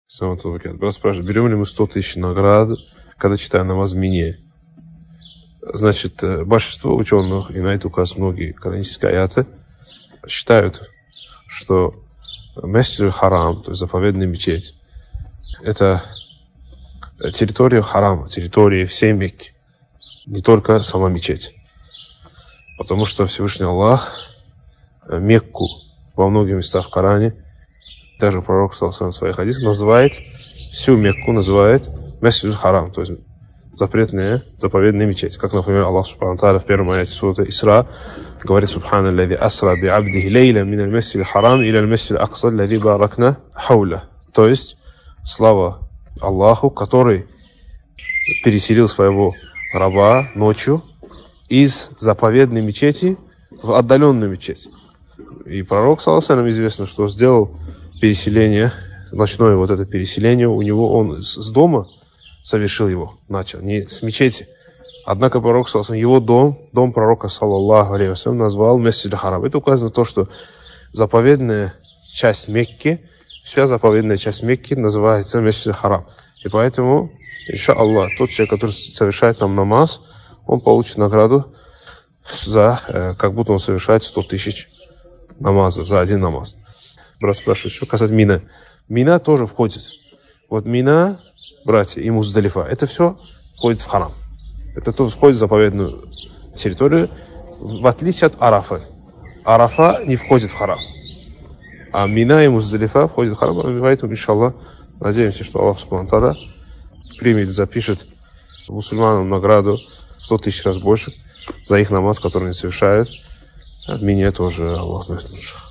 Брат спрашивает, берем ли мы 100 тысяч наград, когда читаем намаз в Мине? Значит, большинство ученых, и на это указывают многие коранические аяты, считают, что Масджид Харам, то есть заповедная мечеть, это территория харама, территория всей Мекки, не только сама мечеть. Потому что Всевышний Аллах Мекку во многих местах в Коране, даже пророк в своих хадисах, называет, всю Мекку называет Масджид Харам, то есть заповедная мечеть. Как, например, Аллах Субхану Тааля в первом аяте сура Исра говорит: «Субхана аллази асра би абдихи лейла мин аль-масджид аль-харам иля аль-масджид аль-акса аллази баракна хауля». То есть, слава Аллаху, который переселил своего раба ночью из заповедной мечети в отдаленную мечеть. И пророк, саллаллаху алейхи, известно, что сделал переселение, ночное вот это переселение, у него он с дома совершил его, начал, не с мечети. Однако пророк, саллаллаху алейхи, его дом пророка, саллаллаху алейхи вассалям, назвал Масджид Харам. Это указано на то, что заповедная часть Мекки, вся заповедная часть Мекки называется Масджид Харам. И поэтому, иншаллах, тот человек, который совершает там намаз, он получит награду за, как будто он совершает 100 тысяч намазов за один намаз. Брат спрашивает, что касается Мина. Мина тоже входит. Вот Мина, братья, и Муздалифа, это все входит в харам. Это тоже входит в заповедную территорию, в отличие от Арафа. Арафа не входит в харам. А Мина и Муздалифа входят в харам. Поэтому, иншаллах, надеемся, что Аллах Субхану ва Тааля примет, запишет мусульманам награду 100 тысяч раз больше за их намаз, который они совершают. В Мине тоже Аллах знает лучше.